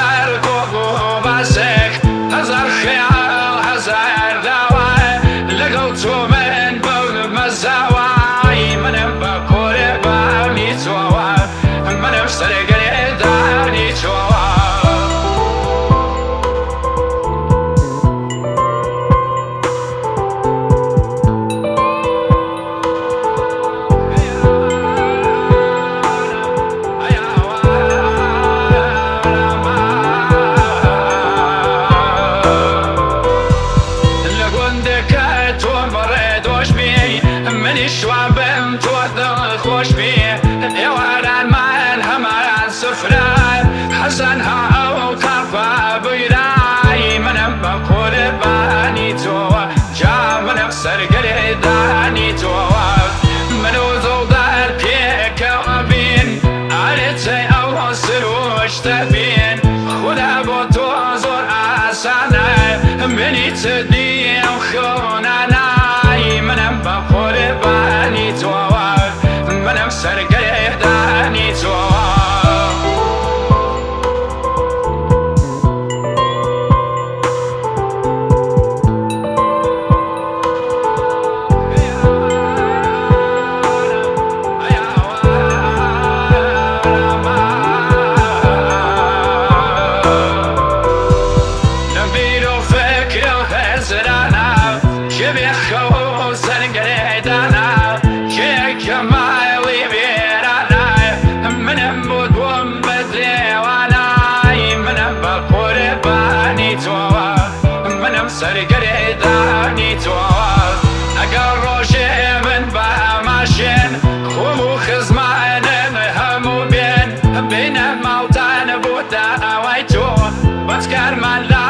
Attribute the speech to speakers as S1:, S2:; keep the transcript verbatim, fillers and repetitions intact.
S1: هزار قوة باسك هزار خيال هزار دواء لقوتو من بون مزاواي من بقول باني توا من بسرق داني توا شوابم توثق خوش بيه يواران مان همان سفراي حسنها او كرفا بيراي من بقول باني توا جا من بسرق داني توا من وزود البيك وبين عرتي او سروش تبين خدا بوتو زور اسانا مني تدي وخونانا من بقول باني توا من بسرق داني توا سرق داني توا اقل روشي من بها ماشين خومو خزمان همو بين بين موتان بوتا ويتو بس كرمان